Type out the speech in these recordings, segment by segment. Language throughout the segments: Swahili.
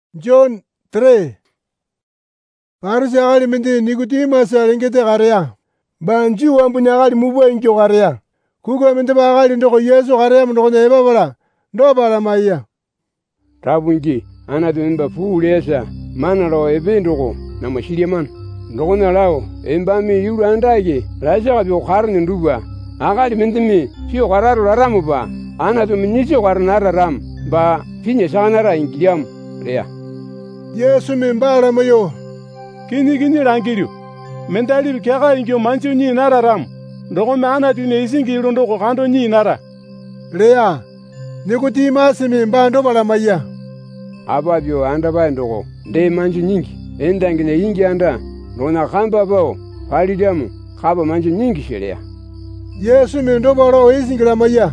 John 3. Parisi akali mende Nikodimasi alengete kareya. Banji wambunya akali mubwa injo kareya. Kuko mende ba akali ndoko Yesu kareya ndoko neba bala. Ndo bala maya. Tabunji anatu emba fuulesa manalo ebindoko na mashiria man. Ndoko nalao emba mi yulu andage laja kabyo karne nduba. Akali mende mi fiyo kararo laramu ba. Anatu minyisyo karnara ram ba finye sanara inkiyam leya. Yesu membala mayo. Kini rangiryo. Mentali kega ingyo manchu ni nara ram. Ndoko me anatu ne isingi ilundo ko kando ni nara. Leya. Nikodimasi membando bala maya. Ababyo anda ba ndoko nde manchu nyingi. Endangine yingi anda ndona kamba bao palidamu kaba manchu nyingi shereya. Yesu mendo bala isingira maya.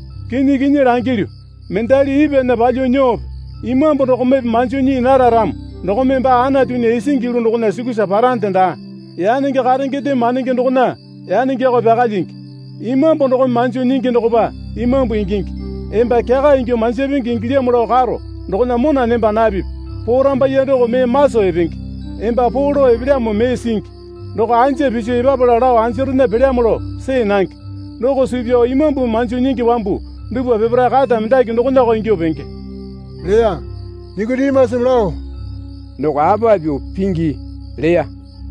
Kini rangiryo. Mentali ibe na balyo nyob. Imambo ndoko me manchu ni nara ram. Ndoko me ba anatu ne isingi ilundo na sikusa parantenda. Yani nge karenge de maninge ndoko na. Yani nge ko bagalingi. Imambo ndoko manchu nyingi ndoko ba. Imambo ingingi. Emba kega ingyo manchu bingi ingilia mulo karo. Ndoko na mona nemba nabi. Poramba yendo ko me maso ebingi. Emba poro ebria mo me singi. Ndoko anje biche ibabula raw anjeru ne beria mulo se nangi. Ndoko subyo imambo manchu nyingi wambu. Ndubu bebra kata mndaki ndoko na ko ingyo bengi. Leya. Nikodimasi mlao. Ndoko ababyo pingi leya.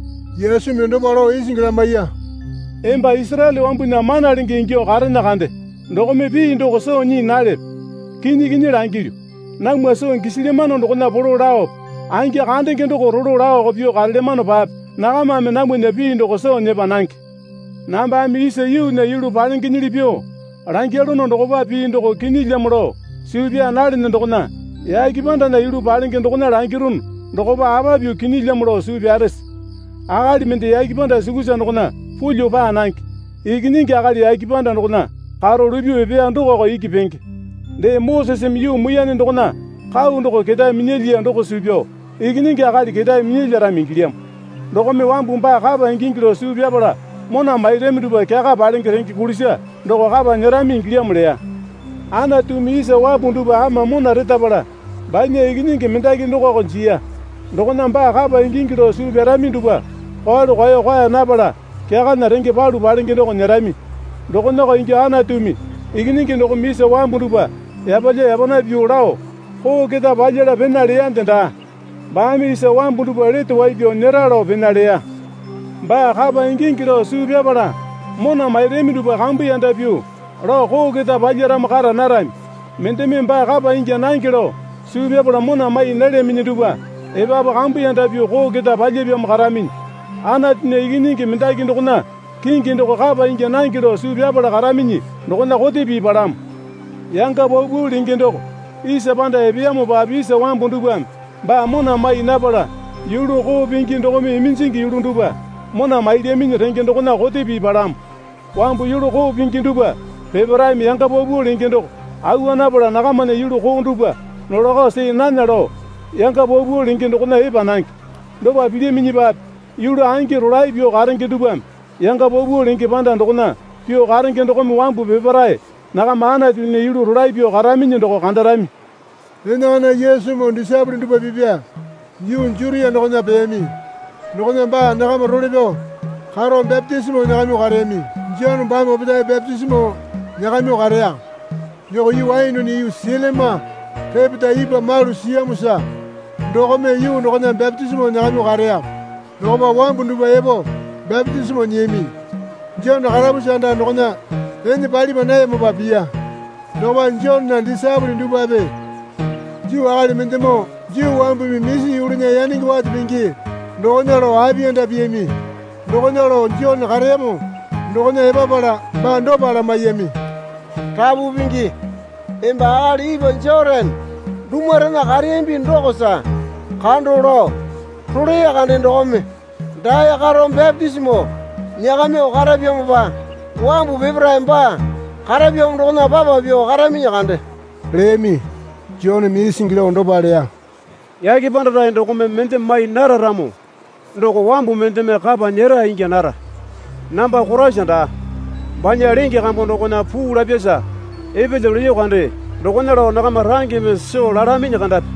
Yesu mendo bala isingira maya. Emba Israeli wambu na mana lingi ingyo karena kande. Ndoko me bi ndoko so ni nale. Kini rangiryo. Nangwa so ngisile mano ndoko na bolo rao. Ange kande ngendo ko rolo rao ko bio karle mano bab. Nakama me nangwe ne bi ndoko so ne bananki. Namba mi ise yu ne yulu balingi ni libyo. Rangelo no ndoko ba bi ndoko kini lemro. Silvia nale ndoko na. Ya kibanda na yulu balingi ndoko na rangirun. Ndoko ba ababyo kini lemro Silvia res. Akali mende ya kibanda sikusa ndoko na. Fulyo ba ananki. Ikiningi akali ya kibanda ndoko na. Karo rubyo ebe andoko ko ikipenke. De Moses miyu muyane ndoko na. Kau ndoko keda minyelia ndoko Silvio. Ikiningi akali keda minyelia ramingiliam. Ndoko me wambu mba kaba ingingilo Silvia bala. Mona mairemi duba kaka balingi renki kulisia. Ndoko kaba nyerami ingiliam leya. Ana tumiise wabu nduba ama mona reta bala. Banye ikiningi mendaki ndoko ko njia. Ndoko na mba kaba ingingilo Silvia rami nduba. Kwalo kwaya nabala. Kaka na renki balu balingi ndoko nyerami. Ndoko na ko ingi ana tumi. Ikiningi ndoko miise wambu nduba. Yabaje yabona biurao. Ko kita baje la benale yandenda. Ba mi se wambu nduba leto waibyo neraro benale ya. Ba kaba ingingilo Silvia bala. Mona mairemi nduba kambu yanda biu. Ro ko kita baje ram kara narami. Mendeme mba kaba ingi nangilo. Silvia bala mona mai nere mini nduba. Eba ba kambu yanda biu ko kita baje biu mkaramin. Ana tine ikiningi mendaki ndoko na. Kingi ndoko kaba ingi nangilo Silvia bala karamini. Ndoko na kote bi baram. Yanga bobu lingi ndoko. Ise banda ebia mo ba bise wambu nduba. Ba mona mai nabala. Yulu ko bingi ndoko mi minsingi yulu nduba. Mona mai de minyi rengi ndoko na kote bi baram. Wambu yulu ko bingi nduba. Bebrai mi yanga bobu lingi ndoko. Awa nabala nakamane yulu ko nduba. Noloko se nanaro. Yanga bobu lingi ndoko na eba nanki. Ndoba bide minyi ba. Yulu angi rolai bio karengi nduba. Yanga bobu lingi banda ndoko na. Bio karengi ndoko mi wambu bebrai. Nakamana tine yulu rolai bio karaminyi ndoko kandarami. Nena Yesu mo disabri nduba bibia. Yu njuri ya ndoko na bemi. Ndoko na mba nakama rolebyo. Karo baptismo nakami karemi. Njano mba mo bida baptismo nakami kareya. Nyoko yu wainu ni yu silema. Pepita iba maru siya musa. Ndoko me yu ndoko na baptismo nakami kareya. Ndoko ba wambu nduba ebo. Baptismo nyemi. Njano karamusa anda ndoko na. Eni bali manaye mo babia. Ndoko ba njano na disabri nduba be. Jiu akali mendemo. Jiu wambu mimisi yurunya yaningi watu bingi. Ndoko nero abienda biemi. Ndoko nero njano karemo. Ndoko na eba bala. Ba ndo bala mayemi. Tabu bingi. Emba akali ibo njoren. Dumwarena karembi ndoko sa. Kando ro. Tureya kande ndoko me. Daya karo baptismo. Nyakame o karabiyong ba. Wambu bebra mba. Karabiyong ndoko na baba biyo karami nyakande. Remi. John mi singilo ndo bale ya. Yaki banda da ndoko me mente mai nara ramo. Ndoko wambu mente me kaba nyera ingi nara. Namba kurasha da. Banya rengi kambo ndoko na pula biasa. Ebe jalo yo kande. Ndoko naro nakama rangi me so larami nyakanda.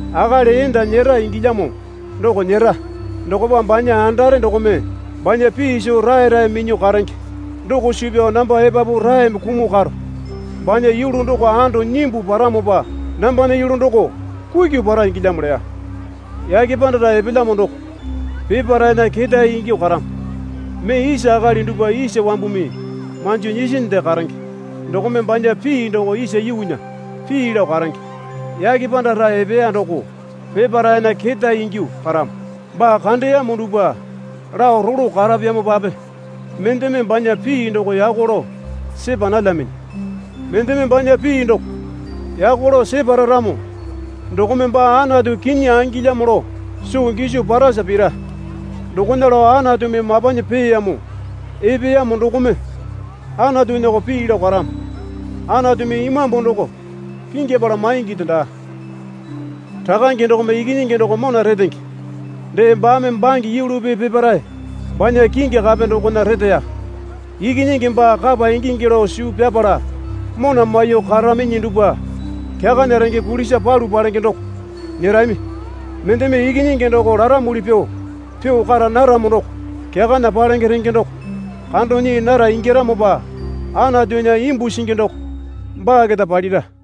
akali inda nyera ingijamo ndoko nyera ndoko bambanya andare ndoko me banya pisho rai minyu karangi ndoko shibyo namba ebabu rai mkumu karo banya yulu ndoko ando nyimbu paramo ba namba ne yulu ndoko kuigi bara ingijamo ya yaki panda ebila mondoko bibara na kita ingi karam me isha akali nduba isha wambumi manju nyishinde karangi ndoko me banya pi ndoko isha yunya pi ilo karangi yaki panda ebe ndoko bibara na kita ingi karam ba kande ya munduba rao ruru karab ya mubabe mendeme banya pi ndoko yakoro sebana lamin mendeme banya pi ndoko yakoro sebara ramo ndoko me ba ana du kinya angila moro su ngishu para sabira ndoko ndalo ana du me mabanya pi yamu ebe ya ndoko me ana du ndoko pi ilo karam ana du me imam ndoko kinge bara maingi tanda tagange ndoko me igini ndoko mona redenki de mbame mbangi yulu be barai banya kinge gabe ndoko na redya igini ngimba gaba ingingiro shu bebara mona mayo karame nyinduba kyaga nerenge kulisha palu barenge ndoko nirami mendeme igini ndoko rara mulipyo pyo kara nara ndoko kyaga na barenge renge ndoko kando ni nara ingira moba ana dunya imbu shinge ndoko mba geta palida